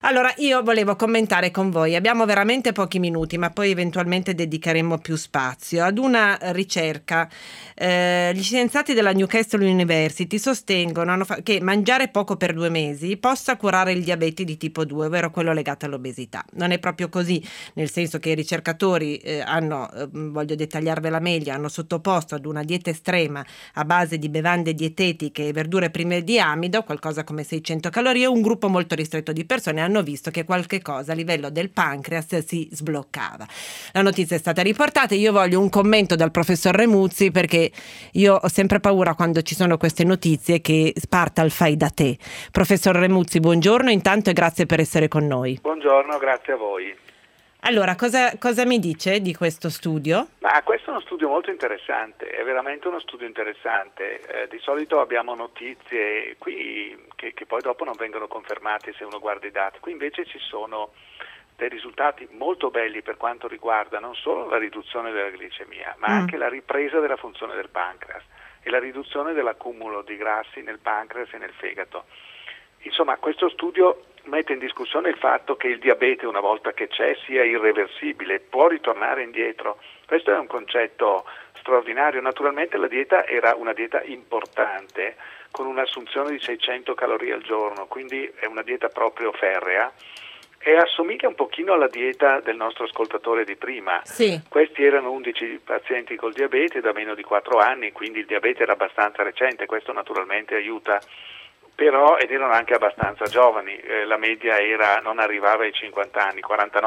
Allora, io volevo commentare con voi, abbiamo veramente pochi minuti, ma poi eventualmente dedicheremo più spazio ad una ricerca. Gli scienziati della Newcastle University sostengono che mangiare poco per 2 mesi possa curare il diabete di tipo 2, ovvero quello legato all'obesità. Non è proprio così, nel senso che i ricercatori voglio dettagliarvela meglio, hanno sottoposto ad una dieta estrema a base di bevande dietetiche e verdure prive di amido, qualcosa come 600 calorie, un gruppo molto ristretto di persone hanno visto che qualche cosa a livello del pancreas si sbloccava. La notizia è stata riportata, io voglio un commento dal professor Remuzzi, perché io ho sempre paura quando ci sono queste notizie che parta il fai da te. Professor Remuzzi, buongiorno intanto e grazie per essere con noi. Buongiorno, grazie a voi. Allora, cosa mi dice di questo studio? Ma questo è uno studio molto interessante, è veramente uno studio interessante. Di solito abbiamo notizie qui che poi dopo non vengono confermate se uno guarda i dati. Qui invece ci sono dei risultati molto belli per quanto riguarda non solo la riduzione della glicemia, ma anche la ripresa della funzione del pancreas e la riduzione dell'accumulo di grassi nel pancreas e nel fegato. Insomma, questo studio mette in discussione il fatto che il diabete, una volta che c'è, sia irreversibile, può ritornare indietro. Questo è un concetto straordinario. Naturalmente la dieta era una dieta importante, con un'assunzione di 600 calorie al giorno, quindi è una dieta proprio ferrea e assomiglia un pochino alla dieta del nostro ascoltatore di prima. Sì. Questi erano 11 pazienti col diabete da meno di 4 anni, quindi il diabete era abbastanza recente, questo naturalmente aiuta. Però, ed erano anche abbastanza giovani, la media non arrivava ai 50 anni,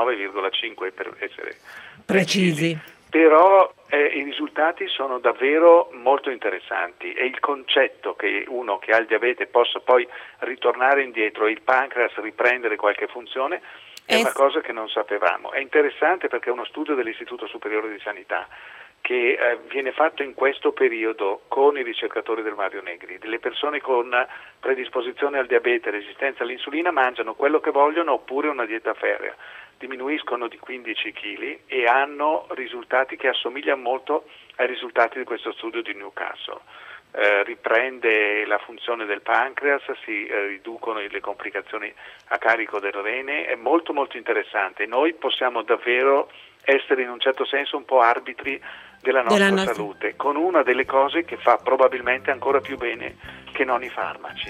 49,5 per essere precisi. Però i risultati sono davvero molto interessanti e il concetto che uno che ha il diabete possa poi ritornare indietro e il pancreas riprendere qualche funzione è una cosa che non sapevamo. È interessante perché è uno studio dell'Istituto Superiore di Sanità che viene fatto in questo periodo con i ricercatori del Mario Negri. Delle persone con predisposizione al diabete e resistenza all'insulina mangiano quello che vogliono oppure una dieta ferrea, diminuiscono di 15 kg e hanno risultati che assomigliano molto ai risultati di questo studio di Newcastle. Riprende la funzione del pancreas, si riducono le complicazioni a carico del rene, è molto molto interessante. Noi possiamo davvero essere in un certo senso un po' arbitri della nostra salute, con una delle cose che fa probabilmente ancora più bene che non i farmaci.